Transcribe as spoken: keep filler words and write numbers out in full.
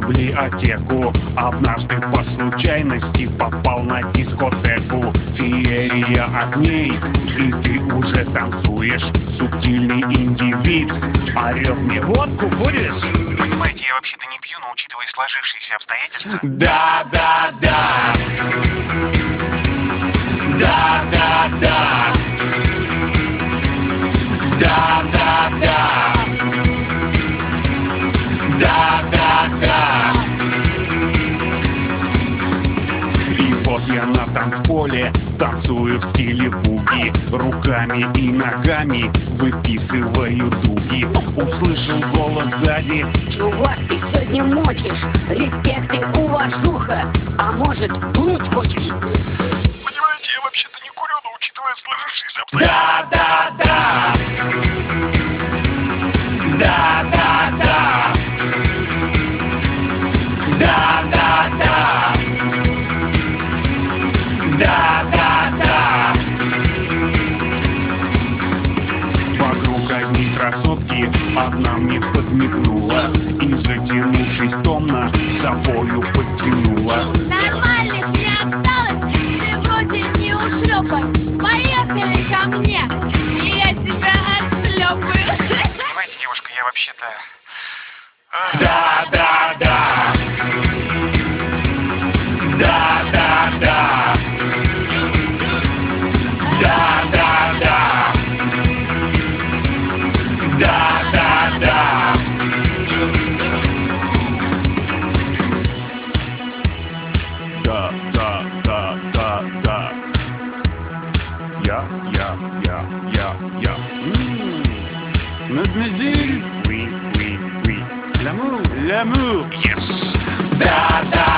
библиотеку. Однажды по случайности попал на дискотеку. Феерия огней, и ты уже танцуешь. Субтильный индивид орёт: мне водку будешь? Понимаете, я вообще-то не пью, но учитывая сложившиеся обстоятельства... Да, да, да. Да, да, да. Да, да, да. Да, да, да. И вот я на танцполе танцую в стиле буги. Руками и ногами выписываю дуги. Услышал голос сзади: чувак, ты сегодня мочишь. Респект и уважуха. А может, грудь хочешь? Понимаете, я вообще-то не курю, но учитывая сложившиеся обстоятельства... Да, да, да. Да, да, да. Да, да, да. Да, да, да. Вокруг одни красотки, одна мне подмигнула и, затянувшись томно, собою подтянула. Нормально, ты не осталось, ты вроде не ушлепок. Поехали ко мне, и я тебя отшлепаю. Понимаете, девушка, я вообще-то... Да, да, да. Да, да, да. Да, да, да. Да, да, да. Да, да, да, да, да. Я, я, я, я, я. Мадемуазель. Oui, oui, oui. L'amour. L'amour. Yes! Да, да.